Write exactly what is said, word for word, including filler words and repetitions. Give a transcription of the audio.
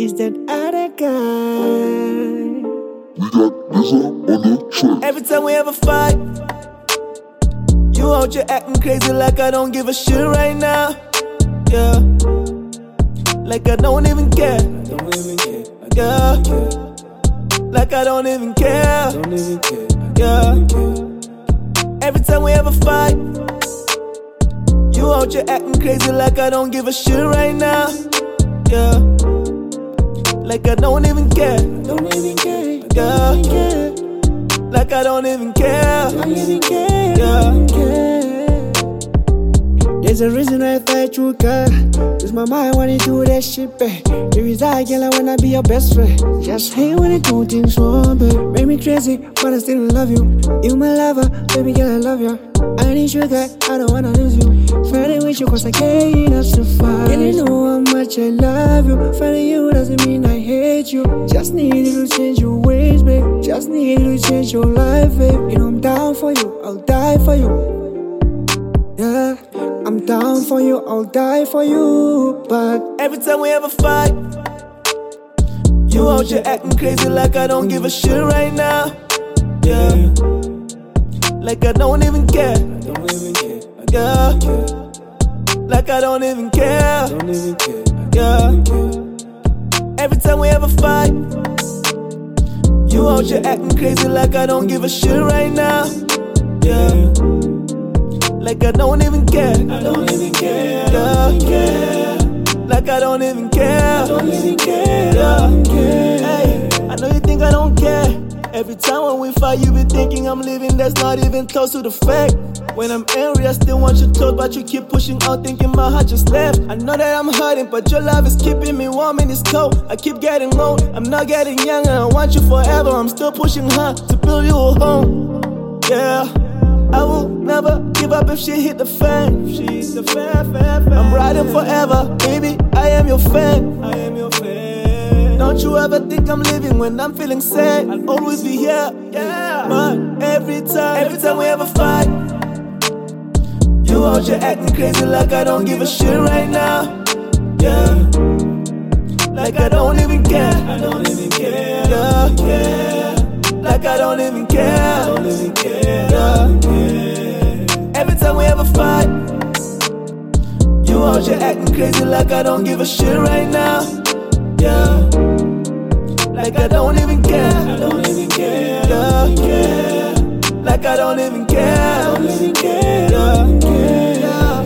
is that other guy. We got Lizzo on the track. Every time we have a fight, you out here acting crazy like I don't give a shit right now. Yeah, like I don't even care. Don't even care. I Yeah, don't even care. like I don't even care. Don't even care. I Yeah. don't even care. Every time we have a fight, you out here acting crazy like I don't give a shit right now. Yeah, like I don't even care. Don't even care. I Yeah, don't even care. like I don't even care. Don't even care. Yeah. Don't care. There's a reason I thought you care. Cause my mind wanna do that shit, babe. The reason I girl, I wanna be your best friend. Just hate when I do things wrong, babe. Make me crazy, but I still love you. You my lover, baby girl, I love you. I need you, girl, I don't wanna lose you. Fighting with you cause I can't enough to fight. Girl, you know how much I love you. Fighting you doesn't mean I hate you. Just need you to change your ways, babe. Just need you to change your life, babe. You know I'm down for you, I'll die for you. Yeah, I'm down for you, I'll die for you. But Every time we have a fight, you out here acting crazy like I don't give a shit right now. Yeah, like I don't even care. don't even care. I Yeah, don't care. like I don't even care. Don't even care. I Yeah, don't care. every time we have a fight, you out here acting crazy like I don't give a shit right now. Yeah, like I don't even care. I don't even care. I Yeah, don't even care. like I don't even care. Don't even care. Yeah. I don't care. Hey, I know you think I don't care. Every time when we fight, you be thinking I'm leaving. That's not even close to the fact. When I'm angry, I still want you told, but you keep pushing out, thinking my heart just left. I know that I'm hurting, but your love is keeping me warm in this cold. I keep getting old, I'm not getting younger. I want you forever. I'm still pushing hard to build you a home. Yeah, I will never give up if she hit the fan. If she hit the fan, fan, fan. I'm riding forever, baby. I am your fan. I am your fan. Don't you ever think I'm leaving when I'm feeling sad. I'll always be here, yeah. But every time, every time we have a fight, you out here acting crazy like I don't give a shit right now. Yeah, like I don't even care. I don't even care. Yeah, care. like I don't even care. Don't even care. Yeah. care. Every time we have a fight, you out here acting crazy like I don't give a shit right now. Yeah, like I don't even care. I don't even care. Yeah, care. like I don't even care. Don't even care. Yeah. care. Yeah.